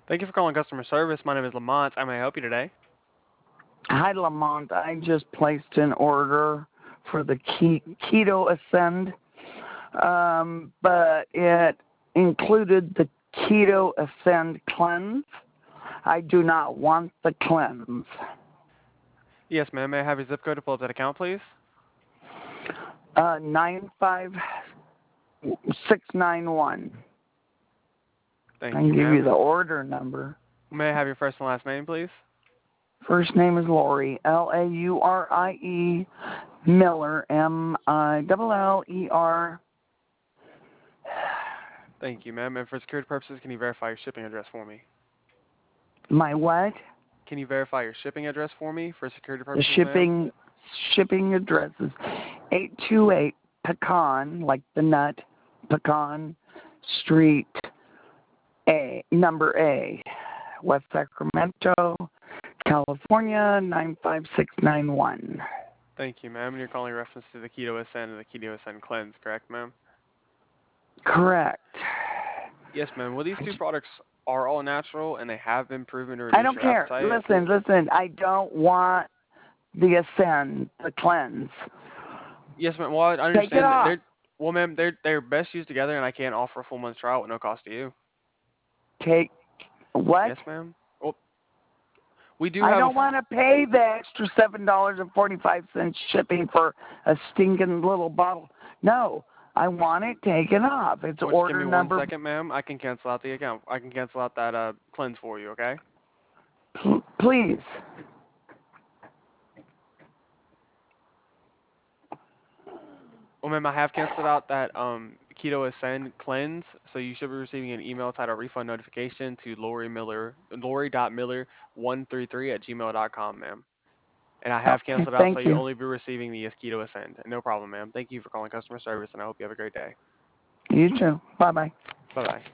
Thank you for calling customer service. My name is Lamont. How may I help you today? Hi, Lamont. I just placed an order for the Keto Ascend, but it included the Keto Ascend cleanse. I do not want the cleanse. Yes, ma'am. May I have your zip code to pull up that account, please? 95691. I Thank can you, give you ma'am. the order number. May I have your first and last name, please? First name is Lori, Laurie, Miller, Miller. Thank you, ma'am. And for security purposes, can you verify your shipping address for me? My what? Can you verify your shipping address for me for security The purposes, ma'am? shipping address is 828 Pecan, like the nut, Pecan Street, number A, West Sacramento, California 95691. Thank you, ma'am. And you're calling in reference to the Keto Ascend and the Keto Ascend Cleanse, correct, ma'am? Correct. Yes, ma'am. Well, these two products are all natural, and they have been proven to I reduce don't your care. appetite. Listen. I don't want the Ascend, the cleanse. Yes, ma'am. Well, I Take it understand that off. ma'am, they're best used together, and I can't offer a full month's trial at no cost to you. Take what? Yes, ma'am. Well, we do I have a don't want to pay the extra $7.45 shipping for a stinking little bottle. No, I want it taken off. It's well, just give order me one number. second, ma'am. I can cancel out the account. I can cancel out that cleanse for you, okay? Please. Well, ma'am, I have canceled out that Keto Ascend cleanse, so you should be receiving an email titled refund notification to Lori.Miller133 at gmail.com, ma'am. And I have Okay, canceled out, so thank you'll you. only be receiving the Keto Ascend. No problem, ma'am. Thank you for calling customer service, and I hope you have a great day. You too. Bye bye. Bye bye.